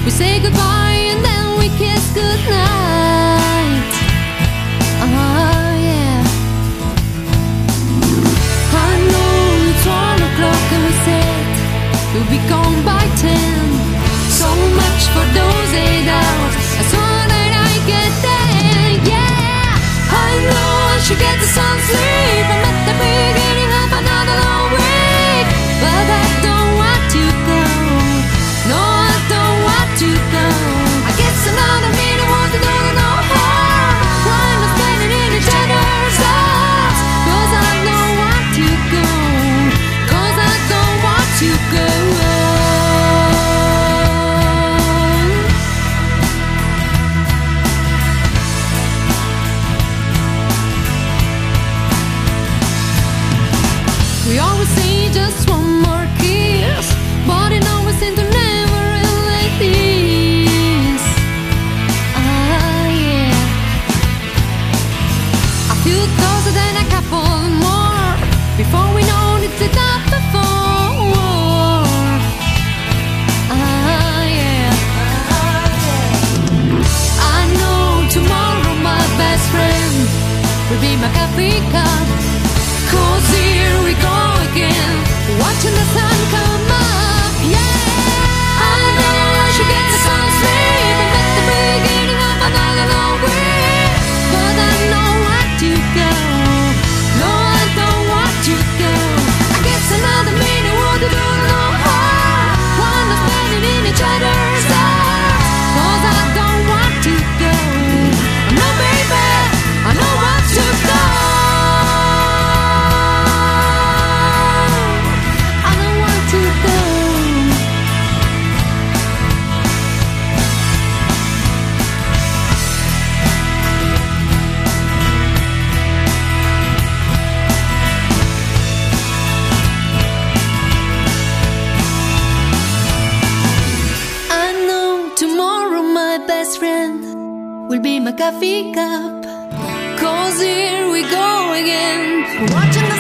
We say goodbye and then we kiss goodnight. Oh yeah. I know it's 1 o'clock and we said we'll be gone by 10. So much for those 8 hours. I saw that I get there. Yeah, I know I should get some sleep. I'm at the beginning of another long week, but I don't want to go. No, I don't want to go. I guess another minute won't do no harm. Why not standing in each other's arms? 'Cause I don't want to go. 'Cause I don't want to go. We always say just one more kiss, but it always seems to never end like this. Ah yeah. I feel closer than a couple more before we know it's enough before. Ah yeah. I know tomorrow my best friend will be my coffee cup. 'Cause here we go again, watching the sun come up. Yeah, I know I should get some sleep. I'm at the beginning of another long week, but I don't want to go. No, I don't want to go. I guess another minute would do no harm. One of standing in each other's arms. 'Cause I don't want to go. No, baby, I don't want to go. Best friend will be my coffee cup. 'Cause here we go again, watching the